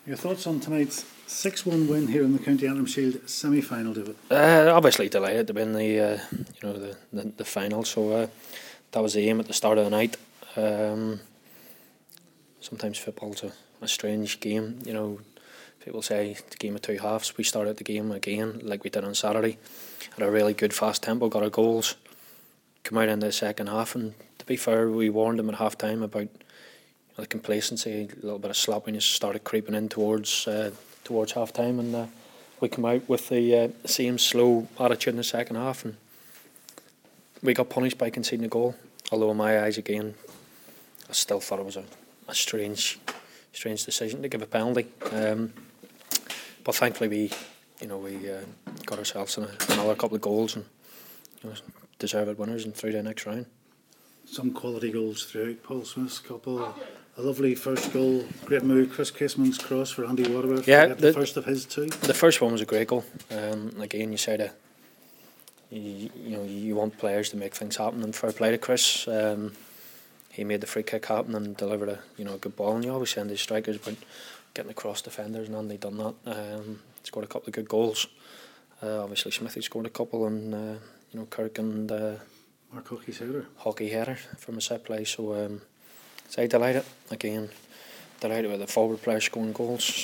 Your thoughts on tonight's 6-1 win here in the County Antrim Shield semi-final, David? Obviously delighted to win the final. So that was the aim at the start of the night. Sometimes football's a strange game. You know, people say it's a game of two halves. We started the game again like we did on Saturday at a really good fast tempo, got our goals, come out into the second half, and to be fair, we warned them at half time about the complacency, a little bit of sloppiness started creeping in towards half time, and we come out with the same slow attitude in the second half, and we got punished by conceding a goal. Although in my eyes, again, I still thought it was a strange decision to give a penalty, but thankfully we got ourselves another couple of goals and deserved winners and through to the next round. Some quality goals throughout. Paul Smith's couple, a lovely first goal, great move. Chris Caseman's cross for Andy Waterworth. Yeah, the first of his two. The first one was a great goal. Again, you said you want players to make things happen, and fair play to Chris. He made the free kick happen and delivered a good ball. And you always send these strikers about getting across defenders, and Andy done that. Scored a couple of good goals. Obviously Smithy scored a couple, and Kirk and Mark Hockey's header from a set play. So delighted again. Delighted with the forward players scoring goals.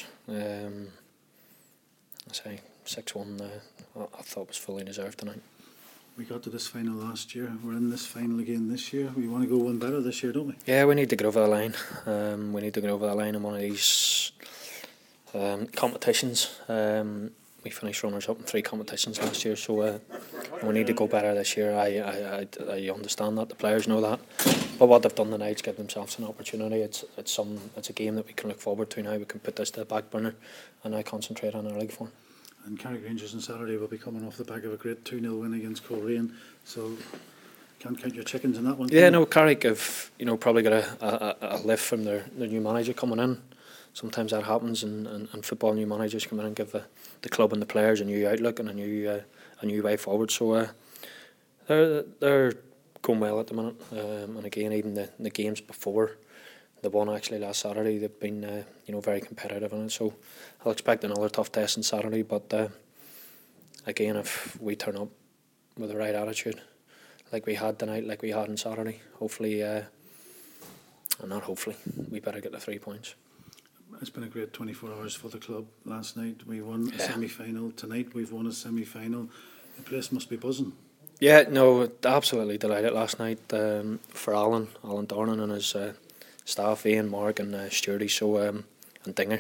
6-1. I thought was fully deserved tonight. We got to this final last year. We're in this final again this year. We want to go one better this year, don't we? Yeah, we need to get over the line. We need to get over the line in one of these competitions. We finished runners up in 3 competitions last year, so we need to go better this year. I understand that, the players know that, but what they've done tonight is give themselves an opportunity. It's a game that we can look forward to now. We can put this to the back burner and now concentrate on our league form. And Carrick Rangers on Saturday will be coming off the back of a great 2-0 win against Coleraine, so can't count your chickens in that one. Yeah, no, Carrick have probably got a lift from their new manager coming in. Sometimes that happens, and football new managers come in and give the club and the players a new outlook and a new way forward. So they're going well at the minute, and again, even the games before the one actually last Saturday, they've been very competitive in it. So I'll expect another tough test on Saturday, but again, if we turn up with the right attitude, like we had tonight, like we had on Saturday, hopefully, and not hopefully, we better get the 3 points. It's been a great 24 hours for the club. Last night we won a semi-final. Tonight we've won a semi-final. The place must be buzzing. Yeah, no, absolutely delighted last night for Alan Dornan and his staff, Ian, Mark and Sturdy, and Dinger.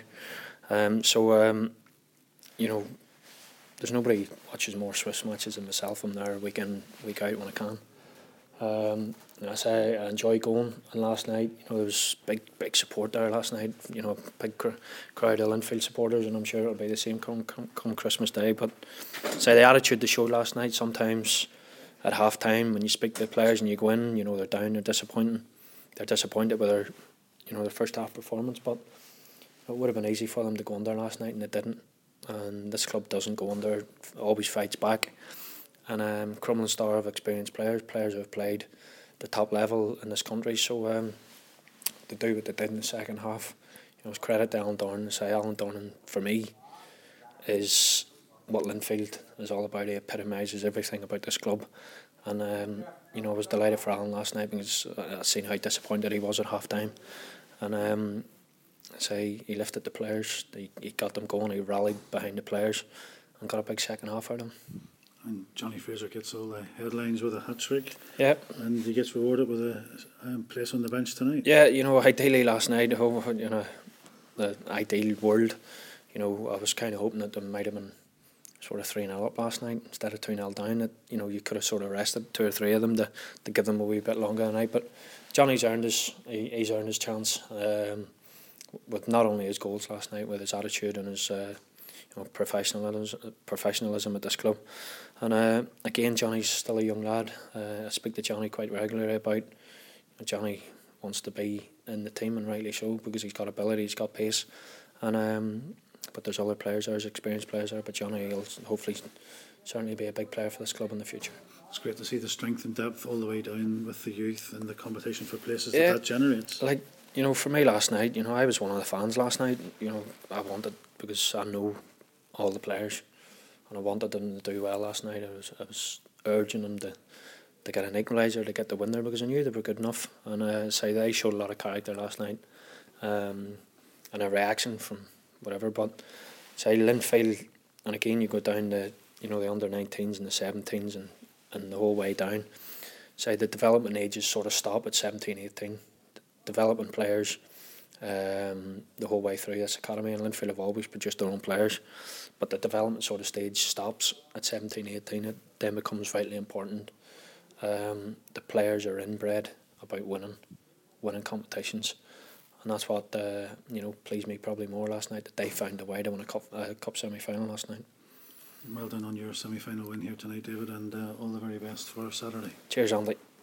There's nobody watches more Swiss matches than myself. I'm there week in, week out when I can. I say I enjoy going, and last night there was big support there last night. Big crowd of Linfield supporters, and I'm sure it'll be the same come Christmas Day. But the attitude they showed last night, sometimes at half time when you speak to the players and you go in, they're down, they're disappointed with their first half performance, but it would have been easy for them to go under last night, and it didn't. And this club doesn't go under, it always fights back. And Crumlin Star have experienced players who have played the top level in this country, so to do what they did in the second half, it's credit to Alan Dornan. Alan Dornan for me is what Linfield is all about. He epitomises everything about this club, and I was delighted for Alan last night because I seen how disappointed he was at half time, and he lifted the players, he got them going, he rallied behind the players and got a big second half out of them. And Johnny Fraser gets all the headlines with a hat-trick. Yeah. And he gets rewarded with a place on the bench tonight. Yeah, ideally last night, the ideal world, I was kind of hoping that there might have been sort of 3-0 up last night instead of 2-0 down. That you could have sort of rested 2 or 3 of them to give them a wee bit longer tonight. But Johnny's earned his chance with not only his goals last night, with his attitude and his professionalism at this club. And again, Johnny's still a young lad. I speak to Johnny quite regularly about Johnny wants to be in the team, and rightly so, because he's got ability, he's got pace, and but there's other players there, there's experienced players there, but Johnny will hopefully certainly be a big player for this club in the future. It's great to see the strength and depth all the way down with the youth and the competition for places that generates. Like you know, for me last night, you know, I was one of the fans last night. You know, I wanted, because I know all the players, and I wanted them to do well last night. I was urging them to get an equaliser, to get the win there, because I knew they were good enough. And so they showed a lot of character last night, and a reaction from whatever. But say Linfield, and again you go down to, you know, the under-19s and the 17s and the whole way down. Say the development ages sort of stop at 17, 18. Developing players the whole way through this academy, and Linfield have always produced their own players, but the development sort of stage stops at 17, 18. It then becomes vitally important. The players are inbred about winning competitions, and that's what you know, pleased me probably more last night, that they found a way to win a cup semi-final last night. Well done on your semi-final win here tonight, David, and all the very best for Saturday. Cheers, Andy.